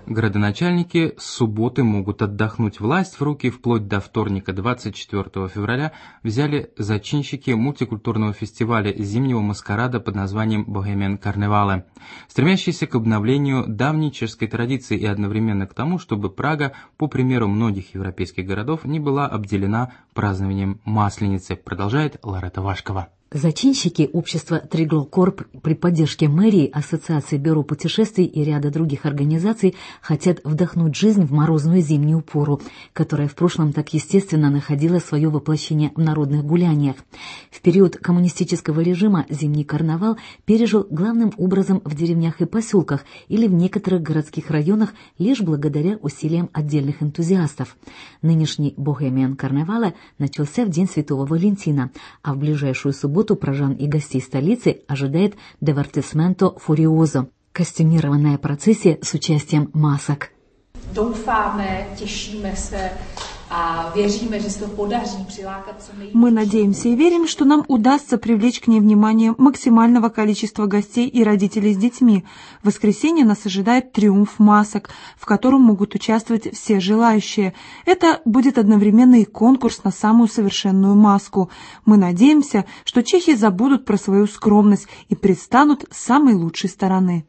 Градоначальники с субботы могут отдохнуть. Власть в руки вплоть до вторника 24 февраля взяли зачинщики мультикультурного фестиваля зимнего маскарада под названием «Bohemian Carnevale», стремящийся к обновлению давней чешской традиции и одновременно к тому, чтобы Прага, по примеру многих европейских городов, не была обделена празднованием Масленицы, продолжает Ларета Вашкова. Зачинщики общества Триглокорп при поддержке мэрии, Ассоциации бюро путешествий и ряда других организаций хотят вдохнуть жизнь в морозную зимнюю пору, которая в прошлом так естественно находила свое воплощение в народных гуляниях. В период коммунистического режима зимний карнавал пережил главным образом в деревнях и поселках или в некоторых городских районах лишь благодаря усилиям отдельных энтузиастов. Нынешний Bohemian Carnevale начался в День Святого Валентина, а в ближайшую субботу прожан и гостей столицы ожидает «Divertismento Furioso» – костюмированная процессия с участием масок. Мы надеемся и верим, что нам удастся привлечь к ней внимание максимального количества гостей и родителей с детьми. В воскресенье нас ожидает триумф масок, в котором могут участвовать все желающие. Это будет одновременно и конкурс на самую совершенную маску. Мы надеемся, что чехи забудут про свою скромность и предстанут с самой лучшей стороны.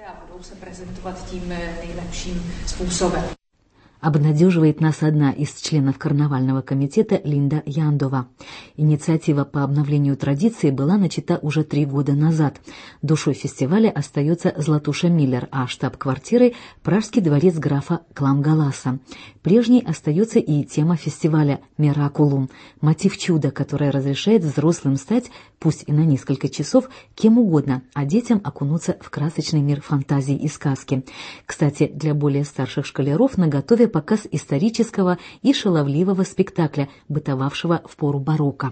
Обнадеживает нас одна из членов карнавального комитета Линда Яндова. Инициатива по обновлению традиции была начата уже 3 года назад. Душой фестиваля остается Златуша Миллер, а штаб-квартирой – Пражский дворец графа Кламгаласа. Прежней остается и тема фестиваля «Миракулум» – мотив чуда, которое разрешает взрослым стать, пусть и на несколько часов, кем угодно, а детям окунуться в красочный мир фантазий и сказки. Кстати, для более старших школяров наготове показ исторического и шаловливого спектакля, бытовавшего в пору барокко.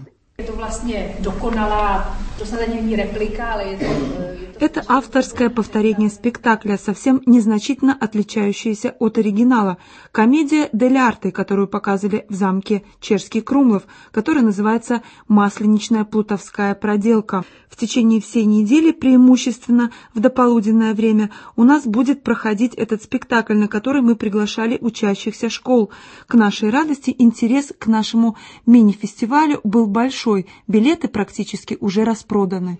Это авторское повторение спектакля, совсем незначительно отличающееся от оригинала. Комедия «Дель арте», которую показывали в замке Чешский Крумлов, которая называется «Масленичная плутовская проделка». В течение всей недели, преимущественно в дополуденное время, у нас будет проходить этот спектакль, на который мы приглашали учащихся школ. К нашей радости интерес к нашему мини-фестивалю был большой. Билеты практически уже распроданы.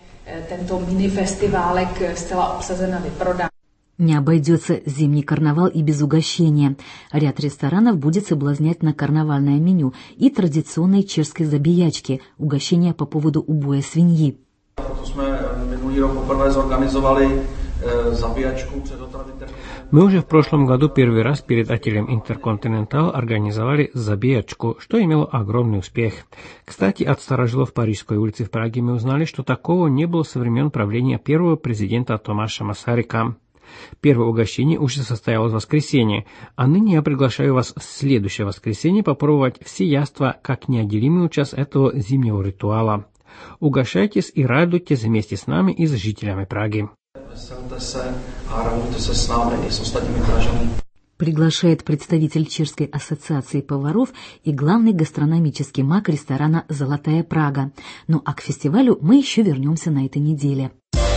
Не обойдется зимний карнавал и без угощения. Ряд ресторанов будет соблазнять на карнавальное меню и традиционной чешской забиячки – угощения по поводу убоя свиньи. Мы уже в прошлом году первый раз перед отелем Интерконтинентал организовали забиячку, что имело огромный успех. Кстати, от старожилов Парижской улицы в Праге мы узнали, что такого не было со времен правления первого президента Томаша Масарика. Первое угощение уже состоялось в воскресенье, а ныне я приглашаю вас в следующее воскресенье попробовать все яства как неотделимую часть этого зимнего ритуала. Угощайтесь и радуйтесь вместе с нами и с жителями Праги. Приглашает представитель Чешской ассоциации поваров и главный гастрономический маг ресторана «Золотая Прага». Ну а к фестивалю мы еще вернемся на этой неделе.